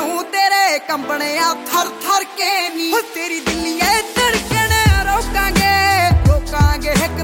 ਨੂੰ ਤੇਰੇ ਕੰਬਣਿਆ ਥਰ ਥਰ ਕੇ ਨੀ। ਤੇਰੀ ਦਿੱਲੀਏ ਧੜਕਣ ਰੋਕਾਂਗੇ ਰੋਕਾਂਗੇ